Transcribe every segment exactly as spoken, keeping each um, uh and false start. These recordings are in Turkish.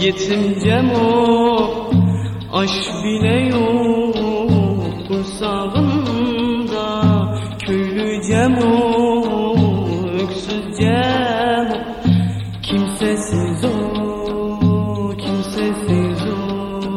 Yetim Cemo, aş bile yok kursağında. Köylü Cemo, öksüz Cemo, kimsesiz o, kimsesiz o.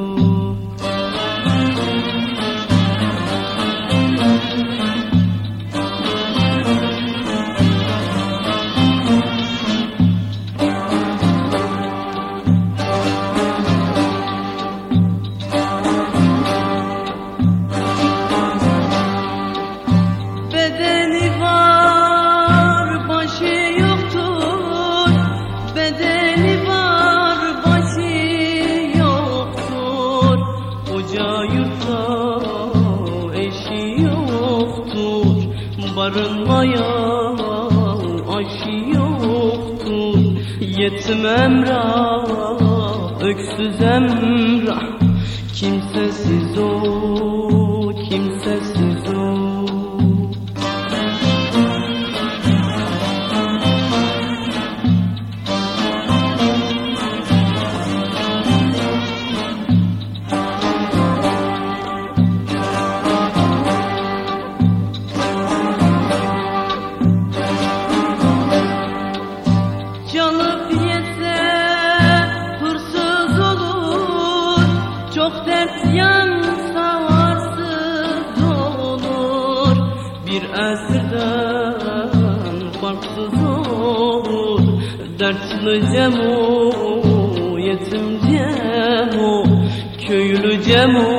Bedeni var, başı yoktur. Bedeni var, başı yoktur. Koca yurtta eşi yoktur. Barınmaya aşı yoktur. Yetim Emrah, öksüz Emrah, kimsesiz o, kimsesiz o. Çalıp yese hırsız olur, çok dert yansa arsız olur. Bir esirden farksız olur, dertli Cemo, yetim Cemo, köylü Cemo,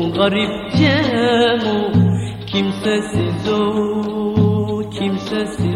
garip Cemo, kimsesiz o, kimsesiz